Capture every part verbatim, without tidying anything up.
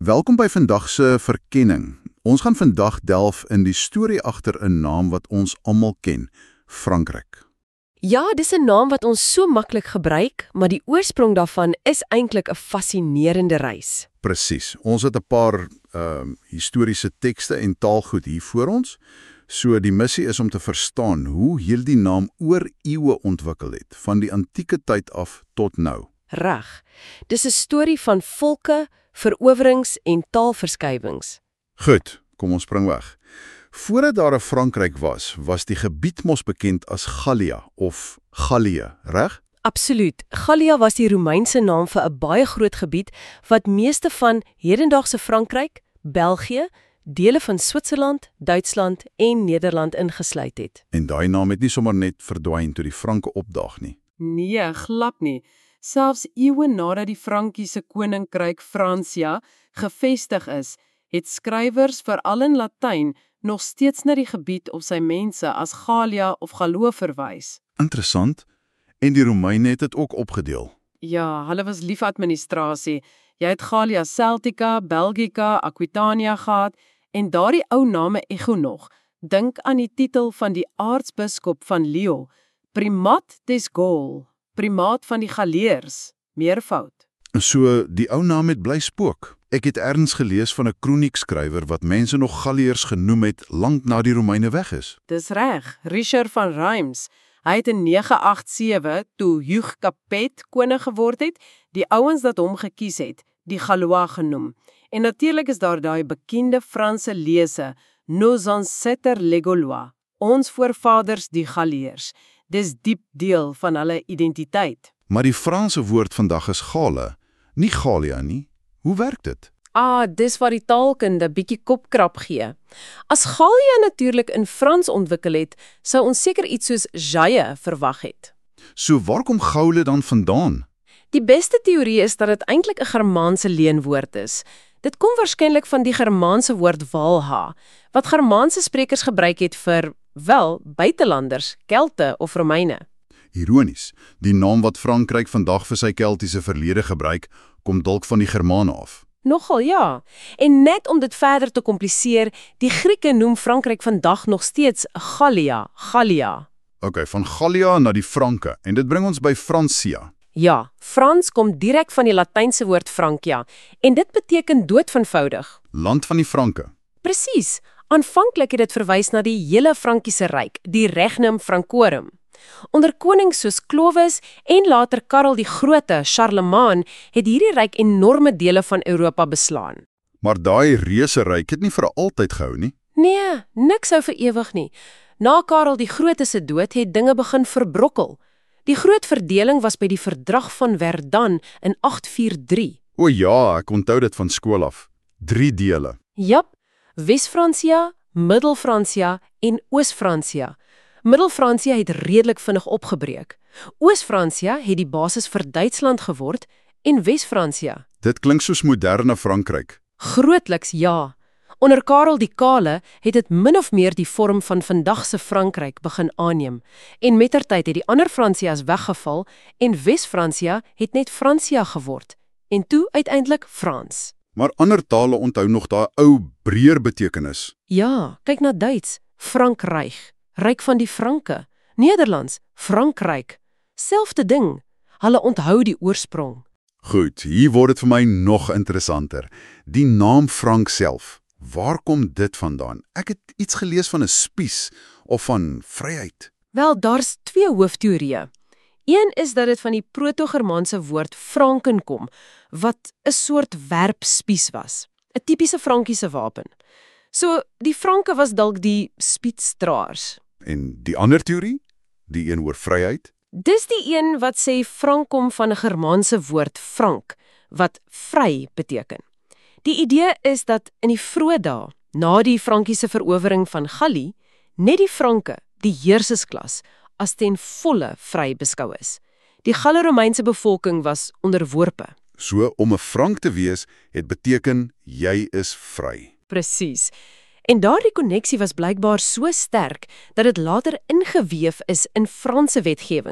Welkom by vandag se verkenning. Ons gaan vandag delf in die storie agter 'n naam wat ons almal ken, Frankryk. Ja, dis 'n naam wat ons so maklik gebruik, maar die oorsprong daarvan is eintlik 'n fascinerende reis. Presies. Ons het 'n paar uh, historiese tekste en taalgoed hier voor ons. So die missie is om te verstaan hoe hierdie naam oor eeue ontwikkel het, van die antieke tyd af tot nou. Reg. Dis 'n storie van volke, verowerings en taalverskywings. Goed, kom ons spring weg. Voordat daar 'n Frankryk was, was die gebied mos bekend as Gallia of Gallië, reg? Absoluut. Gallia was die Romeinse naam vir 'n baie groot gebied wat meeste van hedendaagse Frankryk, België, dele van Switserland, Duitsland en Nederland ingesluit het. En daai naam het nie sommer net verdwyn toe die Franke opdaag nie. Nee, glad nie. Selfs eeue nadat die Frankiese koninkryk Francia gevestig is, het skrywers veral in Latyn nog steeds na die gebied of sy mense as Gallia of Gallo verwys. Interessant. En die Romeine het dit ook opgedeel. Ja, hulle was lief administrasie. Jy het Gallia Celtica, Belgica, Aquitania gehad en daardie ou name ego nog. Dink aan die titel van die aartsbiskop van Lyon, Primat des Gaules, primaat van die Galleers, meervoud. So die ou naam het bly spook. Ek het ergens gelees van 'n kroniekskrywer wat mense nog Galliërs genoem het lank na die Romeine weg is. Dis reg, Richard van Reims. Hy het in nege agt sewe, toe Hugh Capet koning geword het, die ouens dat hom gekies het, die Gallois genoem. En natuurlik is daar daai bekende Franse lese, Nos ancêtres les Gaulois, ons voorvaders die Galleers. Dis diep deel van hulle identiteit. Maar die Franse woord vandag is Gale, nie Gallia nie. Hoe werk dit? Ah, dis waar die taalkunde bietjie kopkrap gee. As Gallia natuurlik in Frans ontwikkel het, sou ons seker iets soos jaie verwag het. So waar kom Gaule dan vandaan? Die beste teorie is dat dit eintlik 'n Germaanse leenwoord is. Dit kom waarskynlik van die Germaanse woord Valha, wat Germaanse sprekers gebruik het vir, wel, buitelanders, Kelte of Romeine. Ironies, die naam wat Frankryk vandag vir sy Keltiese verlede gebruik, kom dalk van die Germane af. Nogal ja. En net om dit verder te kompliseer, die Grieke noem Frankryk vandag nog steeds Gallia, Gallia. Ok, van Gallia na die Franke, en dit bring ons by Francia. Ja, Frans kom direk van die Latynse woord Francia, en dit beteken doodveenvoudig. Land van die Franke. Presies. Aanvanklik het dit verwys na die hele Frankiese ryk, die Regnum Francorum. Onder konings soos Clovis en later Karel die Grote, Charlemagne, het hierdie ryk enorme dele van Europa beslaan. Maar daai reuse ryk het nie vir altyd gehou nie. Nee, niks sou vir ewig nie. Na Karel die Grote se dood het dinge begin verbrokkel. Die groot verdeling was by die Verdrag van Verdun in agt vier drie. O ja, ek onthou dit van skool af. Drie dele. Jap, Wes-Francia, Middel-Francia en Oos-Francia. Middel-Francia het redelik vinnig opgebreek. Oos-Francia het die basis vir Duitsland geword en Wes-Francia. Dit klink soos moderne Frankryk. Grootliks ja. Onder Karel die Kale het dit min of meer die vorm van vandag se Frankryk begin aanneem. En mettertyd het die ander Francia's weggeval en Wes-Francia het net Francia geword. En toe uiteindelik Frans. Maar ander tale onthou nog daai ou breër betekenis. Ja, kyk na Duits, Frankryk, ryk van die Franke. Nederlands, Frankryk. Selfde ding. Hulle onthou die oorsprong. Goed, hier word dit vir my nog interessanter. Die naam Frank self. Waar kom dit vandaan? Ek het iets gelees van 'n spies of van vryheid. Wel, daar's twee hoofteorieë. Een is dat dit van die proto-Germaanse woord franken kom, wat 'n soort werpspies was. 'n Tipiese Frankiese wapen. So, die Franke was dalk die spietsdraers. En die ander teorie? Die een oor vryheid? Dis die een wat sê frank kom van 'n Germaanse woord frank, wat vry beteken. Die idee is dat in die vroeë dae, na die Frankiese verowering van Gallië, net die Franke, die heersersklas, as ten volle vry beskou is. Die Gallo-Romeinse bevolking was onderworpe. So, om 'n Frank te wees, het beteken, jy is vry. Presies. En daardie koneksie was blykbaar so sterk, dat dit later ingeweef is in Franse wetgewing.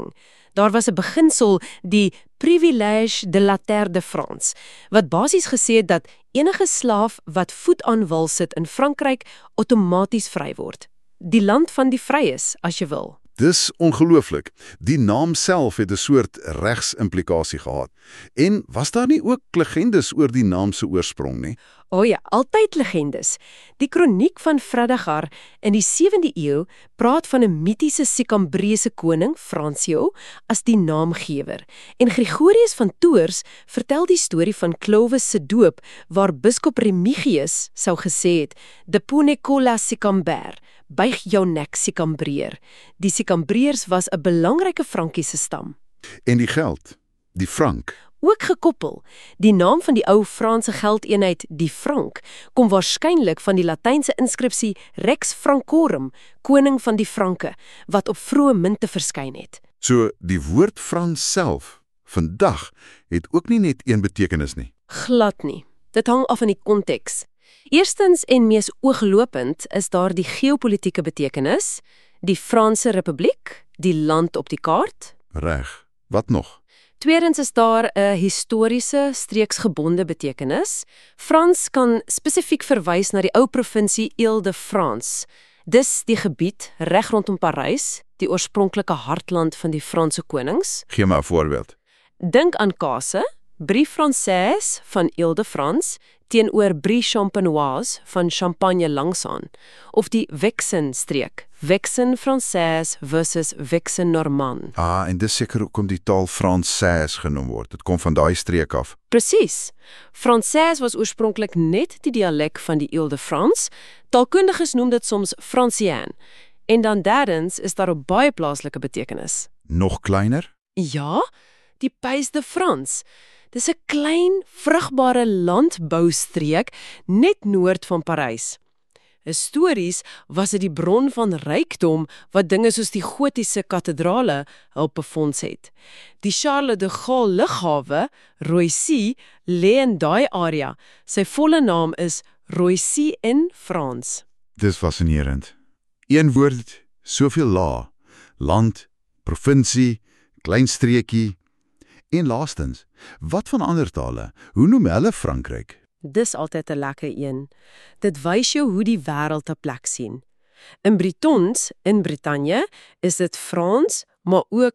Daar was 'n beginsel, die privilège de la terre de France, wat basies gesê het dat enige slaaf wat voet aan wal sit in Frankryk outomaties vry word. Die land van die vryes, as jy wil. Dis ongelooflik. Die naam self het 'n soort regsimplikasie gehad. En was daar nie ook legendes oor die naam se oorsprong nie? O ja, altyd legendes. Die kroniek van Fredegar in die sewende eeu praat van 'n mitiese Sicambreese koning, Francio, as die naamgewer. En Gregorius van Tours vertel die storie van Clovis se doop, waar biskop Remigius sou gesê het: "Depone colla Sicamber", buig jou nek Sicambreer. Die Sicambreërs was 'n belangrike Frankiese stam. En die geld, die frank. Ook gekoppel, die naam van die ou Franse geldeenheid, die frank, kom waarskynlik van die Latynse inskripsie Rex Francorum, koning van die Franke, wat op vroeë munte verskyn het. So die woord Frans self, vandag, het ook nie net een betekenis nie. Glad nie. Dit hang af van die konteks. Eerstens en mees ooglopend is daar die geopolitiese betekenis, die Franse Republiek, die land op die kaart. Reg. Wat nog? Tweedens is daar 'n historiese, streeksgebonde betekenis. Frans kan spesifiek verwys na die ou provinsie Île-de-France. Dis die gebied reg rondom Parys, die oorspronklike hartland van die Franse konings. Gee my 'n voorbeeld. Dink aan Kase, Brie Française van Île-de-France teenoor Brie Champenoise van Champagne langsaan, of die Vexin-streek, Vexin Française versus Vexin Normand. Ah, en dis seker hoekom die taal Française genoem word. Dit kom van daai streek af. Presies. Française was oorspronklik net die dialek van die Île-de-France. Taalkundiges noem dit soms Francien. En dan derdens is daar op baie plaaslike betekenis. Nog kleiner? Ja, die Pays de France. Dis 'n klein, vrugbare landboustreek net noord van Parys. Histories was dit die bron van rykdom wat dinge soos die gotiese kathedrale help befonds het. Die Charles de Gaulle lughawe, Roissy, lê in daai area. Sy volle naam is Roissy in Frans. Dis fascinerend. Een woord, soveel lae. Land, provinsie, klein streekie. En laastens, wat van ander tale? Hoe noem hulle Frankryk? Dis altyd 'n lekker een. Dit wys jou hoe die wêreld 'n plek sien. In Bretons, in Brittanje, is dit Frans, maar ook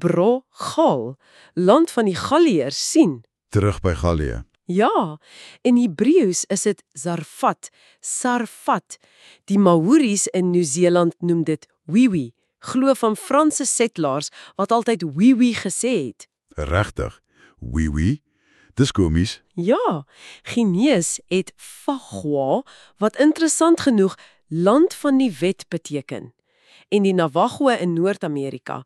Bro-Gal, land van die Galliërs sien. Terug by Gallië. Ja, in Hebreëus is dit Zarfat, Sarfat. Die Maoris in Nieu-Seeland noem dit Wiwi, glo van Franse settlers wat altyd Wiwi gesê het. Regtig? Oui, oui. Dis komies. Ja, Genees het Fagua, wat interessant genoeg land van die wet beteken. En die Navajo in Noord-Amerika,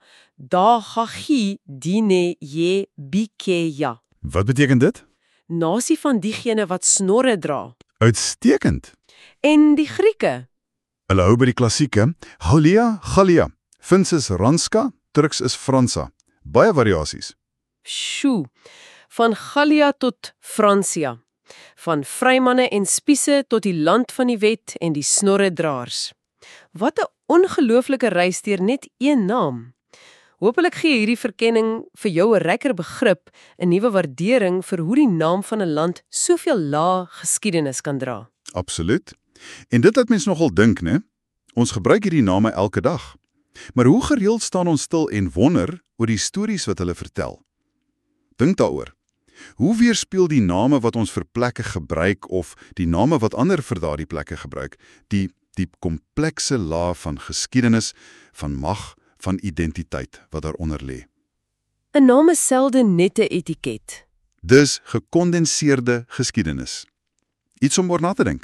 Dagagi Dine Ye Bikeya. Wat beteken dit? Nasie van diegene wat snorre dra. Uitstekend. En die Grieke. Hulle hou by die klassieke. Halia, Gallia. Fins is Ranska, Turks is Fransa. Baie variasies. Sjoe, van Gallia tot Francia, van vrymanne en spiese tot die land van die wet en die snorredraers. Wat 'n ongelooflike reis deur net een naam. Hoopelik gee hierdie verkenning vir jou 'n ryker begrip, 'n nuwe waardering vir hoe die naam van 'n land soveel lae geskiedenis kan dra. Absoluut. En dit laat mens nogal dink, né? Ons gebruik hierdie name elke dag. Maar hoe gereeld staan ons stil en wonder oor die stories wat hulle vertel? Dink daaroor. Hoe weerspieël die name wat ons vir plekke gebruik of die name wat ander vir daardie plekke gebruik, die die komplekse laag van geskiedenis, van mag, van identiteit wat daaronder lê? 'n Naam is selde net 'n etiket. Dis gekondenseerde geskiedenis. Iets om oor na te dink.